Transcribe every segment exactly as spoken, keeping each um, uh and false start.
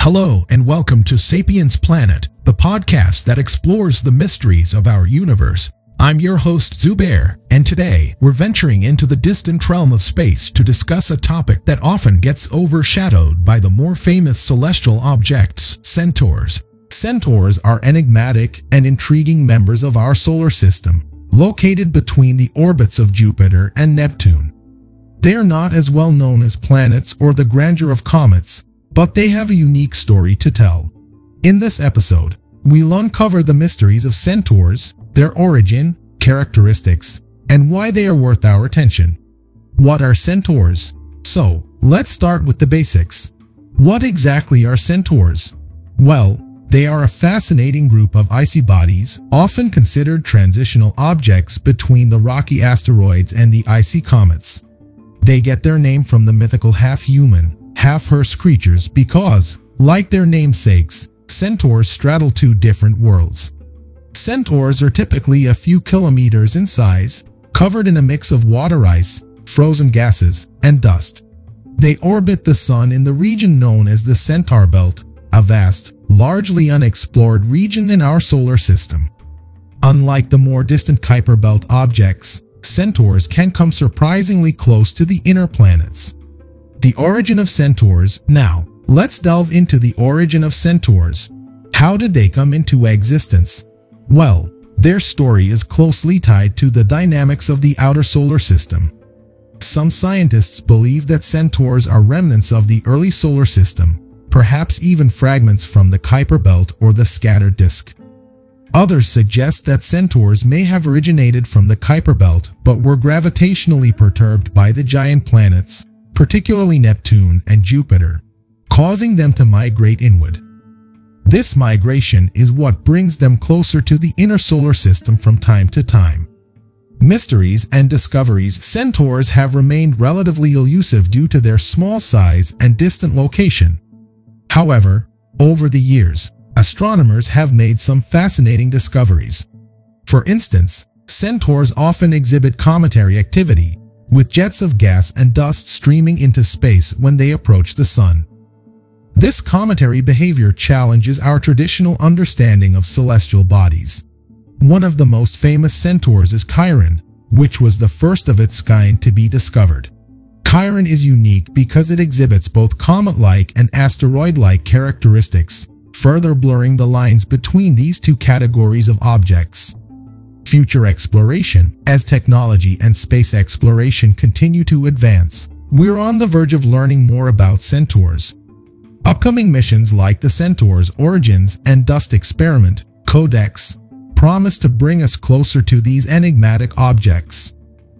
Hello and welcome to Sapiens Planet, the podcast that explores the mysteries of our universe. I'm your host Zubair, and today we're venturing into the distant realm of space to discuss a topic that often gets overshadowed by the more famous celestial objects, centaurs. Centaurs are enigmatic and intriguing members of our solar system, located between the orbits of Jupiter and Neptune. They are not as well known as planets or the grandeur of comets, but they have a unique story to tell. In this episode, we'll uncover the mysteries of centaurs, their origin, characteristics, and why they are worth our attention. What are centaurs? So, let's start with the basics. What exactly are centaurs? Well, they are a fascinating group of icy bodies, often considered transitional objects between the rocky asteroids and the icy comets. They get their name from the mythical half-human, half-hearse creatures because, like their namesakes, centaurs straddle two different worlds. Centaurs are typically a few kilometers in size, covered in a mix of water ice, frozen gases, and dust. They orbit the Sun in the region known as the Centaur Belt, a vast, largely unexplored region in our solar system. Unlike the more distant Kuiper Belt objects, centaurs can come surprisingly close to the inner planets. The origin of centaurs. Now, let's delve into the origin of centaurs. How did they come into existence? Well, their story is closely tied to the dynamics of the outer solar system. Some scientists believe that centaurs are remnants of the early solar system, perhaps even fragments from the Kuiper Belt or the scattered disk. Others suggest that centaurs may have originated from the Kuiper Belt but were gravitationally perturbed by the giant planets, particularly Neptune and Jupiter, causing them to migrate inward. This migration is what brings them closer to the inner solar system from time to time. Mysteries and discoveries. Centaurs have remained relatively elusive due to their small size and distant location. However, over the years, astronomers have made some fascinating discoveries. For instance, centaurs often exhibit cometary activity, with jets of gas and dust streaming into space when they approach the Sun. This cometary behavior challenges our traditional understanding of celestial bodies. One of the most famous centaurs is Chiron, which was the first of its kind to be discovered. Chiron is unique because it exhibits both comet-like and asteroid-like characteristics, further blurring the lines between these two categories of objects. Future exploration. As technology and space exploration continue to advance, we're on the verge of learning more about centaurs. Upcoming missions like the Centaur's Origins and Dust Experiment, CODEX, promise to bring us closer to these enigmatic objects.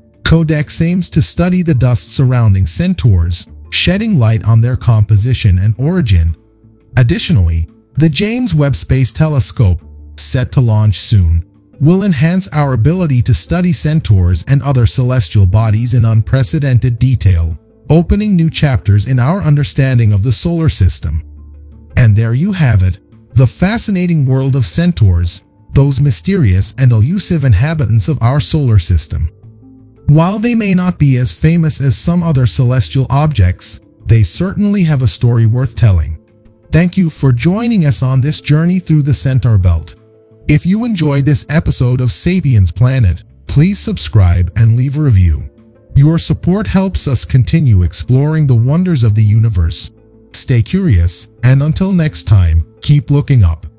CODEX aims to study the dust surrounding centaurs, shedding light on their composition and origin. Additionally, the James Webb Space Telescope, set to launch soon, will enhance our ability to study centaurs and other celestial bodies in unprecedented detail, opening new chapters in our understanding of the solar system. And there you have it, the fascinating world of centaurs, those mysterious and elusive inhabitants of our solar system. While they may not be as famous as some other celestial objects, they certainly have a story worth telling. Thank you for joining us on this journey through the Centaur Belt. If you enjoyed this episode of Sapiens Planet, please subscribe and leave a review. Your support helps us continue exploring the wonders of the universe. Stay curious, and until next time, keep looking up.